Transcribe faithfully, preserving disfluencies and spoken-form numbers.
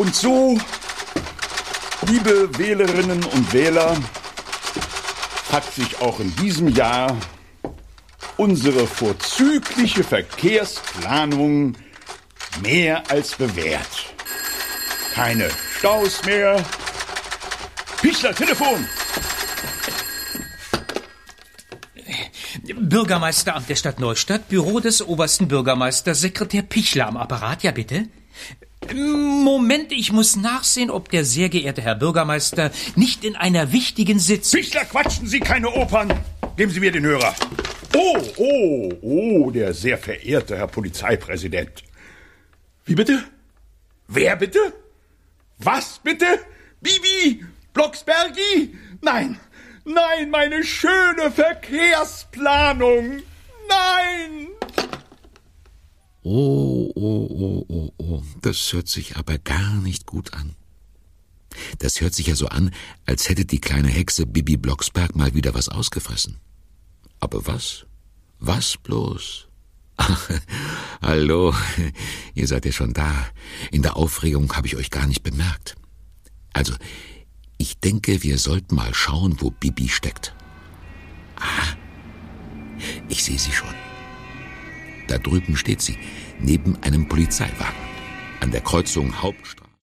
Und so, liebe Wählerinnen und Wähler, hat sich auch in diesem Jahr unsere vorzügliche Verkehrsplanung mehr als bewährt. Keine Staus mehr. Pichler, Telefon! Bürgermeisteramt der Stadt Neustadt, Büro des obersten Bürgermeisters, Sekretär Pichler am Apparat, ja bitte? Moment, ich muss nachsehen, ob der sehr geehrte Herr Bürgermeister nicht in einer wichtigen Sitzung... Pichler, quatschen Sie keine Opern! Geben Sie mir den Hörer. Oh, oh, oh, der sehr verehrte Herr Polizeipräsident. Wie bitte? Wer bitte? Was bitte? Bibi? Blocksbergi? Nein, nein, meine schöne Verkehrsplanung. Nein! Oh, oh, oh, oh, oh, das hört sich aber gar nicht gut an. Das hört sich ja so an, als hätte die kleine Hexe Bibi Blocksberg mal wieder was ausgefressen. Aber was? Was bloß? Ach, hallo, ihr seid ja schon da. In der Aufregung habe ich euch gar nicht bemerkt. Also, ich denke, wir sollten mal schauen, wo Bibi steckt. Ah, ich sehe sie schon. Da drüben steht sie, neben einem Polizeiwagen, an der Kreuzung Hauptstraße.